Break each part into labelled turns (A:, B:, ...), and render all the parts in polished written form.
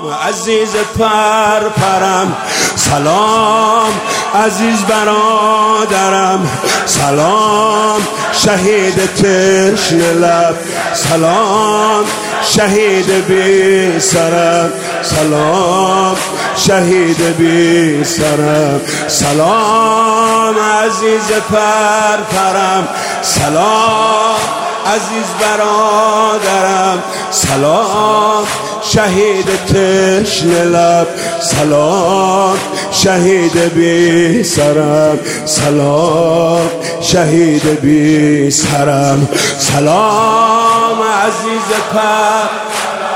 A: عزیز پرپرم، سلام عزیز برادرم، سلام شهید تشنه لب، سلام شهید بی سرم، سلام شهید بی سرم، سلام عزیز پرپرم، سلام عزیز برادرم، سلام شهید تشنه لب، سلام شهید بی سرم، سلام شهید بی سرم، سلام عزیز پرپرم،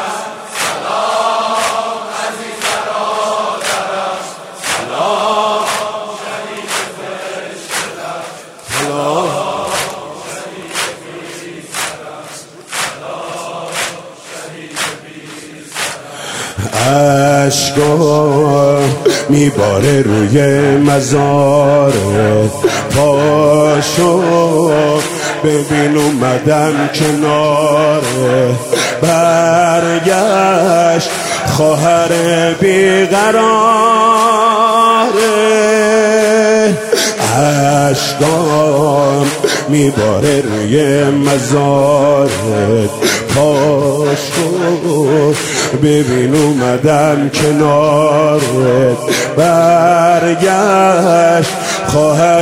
A: سلام عزیز برادرم، سلام شهید تشنه لب، سلام عشقا میباره روی مزارت، پاشو ببین اومدم کناره، برگشت خواهر بیقراره، عشقام میباره روی مزارت، پاشو ببین اومدم کنارت، برگشت خواهر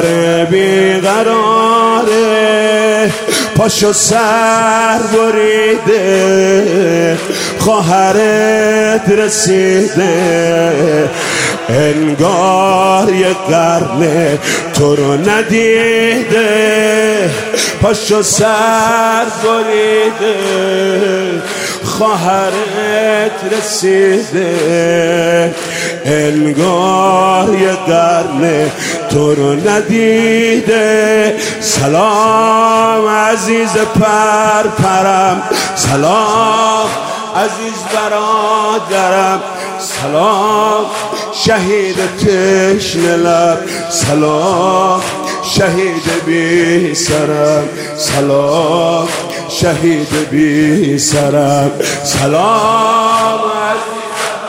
A: بیقراره، پاشو سر بریده خواهرت رسیده، انگار یه قرن تو رو ندیده، پاشو سر بریده خواهرت رسیده، انگار یه قرن تو رو ندیده، سلام عزیز پرپرم، سلام عزیز برادرم، سلام شهید تشنه لب، سلام شهید بی سرم، سلام شهید بی سرم، سلام عزیز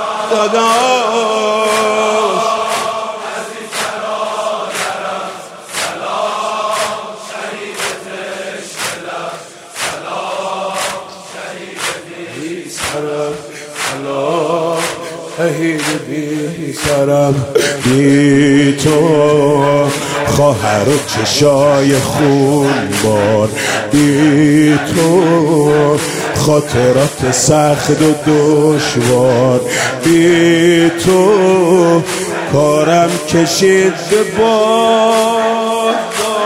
A: داداش، عزیز برادرم، سلام شهید تشنه لب، سلام شهید بی سرم، سلام شهید بی سرم، بی تو خواهر و چشای خون بار، بی تو خاطرات سخت و دشوار، بی تو کارم کشید به باد،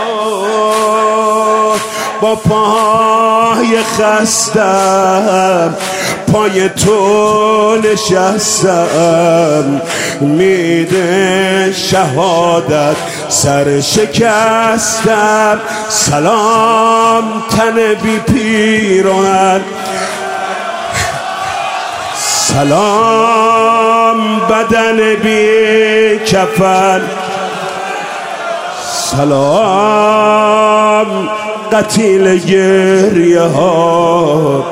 A: با پای خستم پای تو نشستم، میده شهادت سر شکستم، سلام تن بی پیراهن، سلام بدن بی کفن، سلام قتیل گریه ها،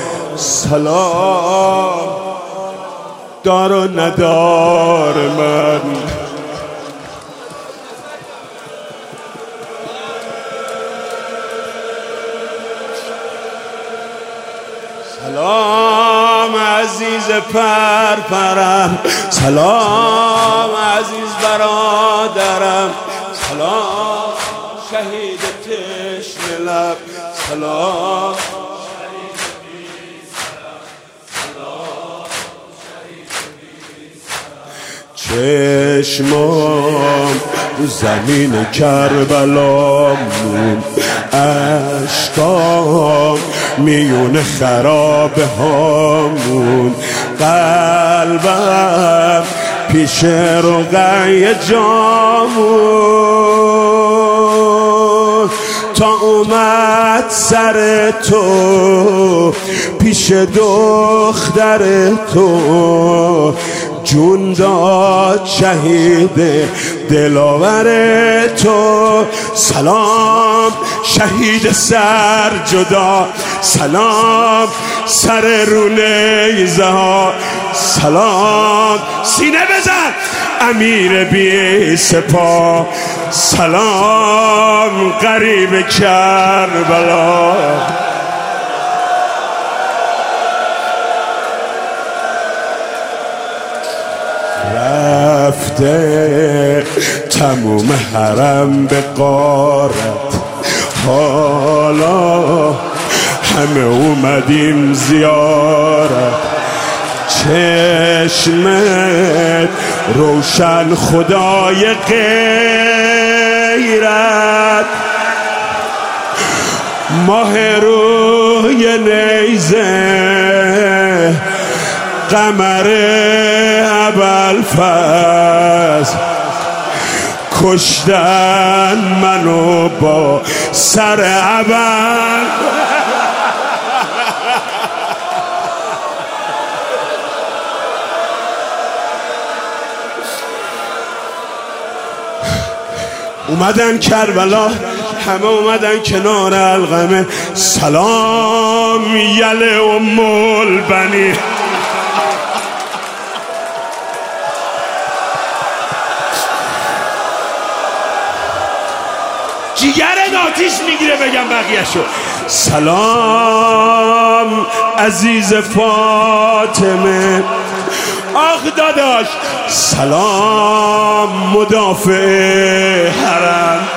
A: سلام دار و ندار من، سلام عزیز پرپرم، سلام عزیز برادرم، سلام شهید تشنه لب، سلام چشمام زمین کربلامون، اشکام میون خرابه هامون، قلبم پیش رقیه جامون، تا اومد سر تو پیش دختر تو، جون داد شهید دلاور تو، سلام شهید سر جدا، سلام سر رو نیزه ها، سلام سینه بزن امیر بی سپاه سلام غریب کربلا رفته تموم حرم به غارت حالا همه اومدیم زیارت چشمت روشن خدای غیرت ماه روی نیزه قمر ابوالفضل کشتن منو با سر ابل اومدن کربلا همه اومدن کنار القمه سلام یله ام البنی جیگر آتیش میگیره بگم بقیه‌شو سلام عزیز فاطمه آخ داداش سلام مدافع حرم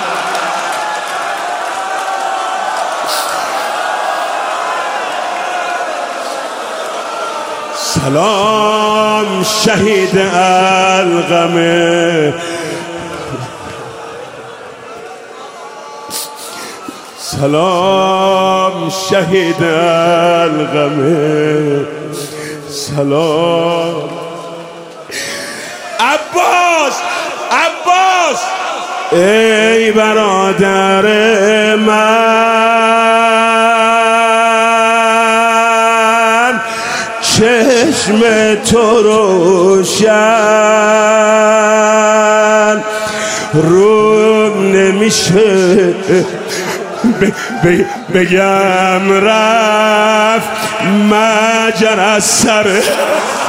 A: سلام شهید القمه سلام شهید القمه سلام عباس ای برادر من چشم تو روشن روم نمیشه بگم رفت مجر از سر